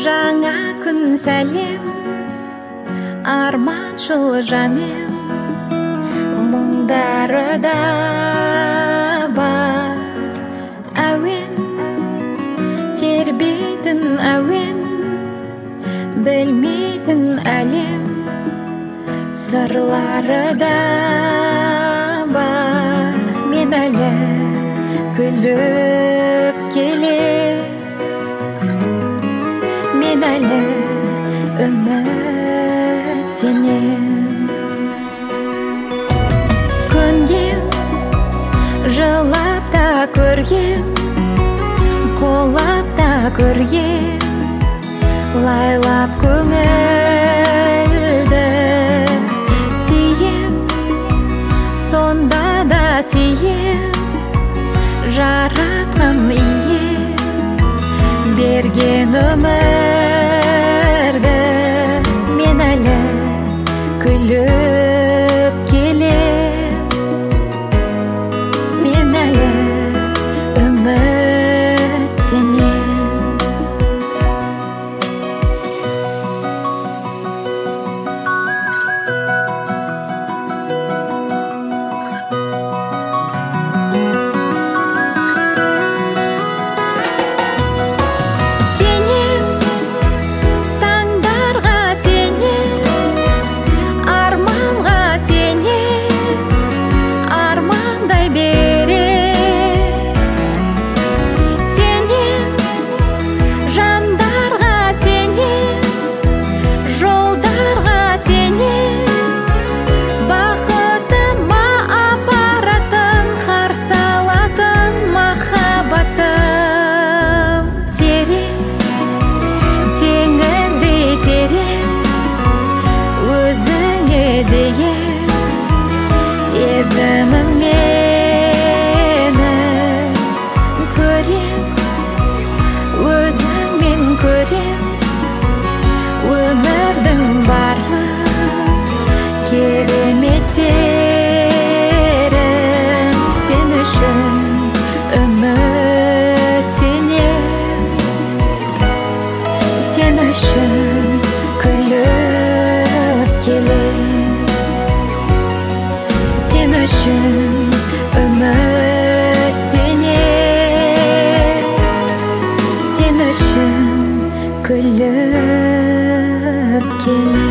Жаңа күн сәлем, арманшыл жаным, мұңдары да бар. Әуен, тербейтін әуен, білмейтін әлем, сырлары да бар. Мен әлі күліп келем, мен әлі үміттенем. Көнгем, жылап та көргем, қолап та көргем, лайлап көңілді сүйем, сонда да сүйем, жаратқан ием, берген өмірді. Мен әлі күліп келем, мен әлі үміттенем. Сезімім мені көрем, өзіңмен көрем, өмірдің барлық кереметтерін. Сен үшін үміттенем, сен үшін күліп келем, сен үшін үміттенем, сен үшін күліп келем.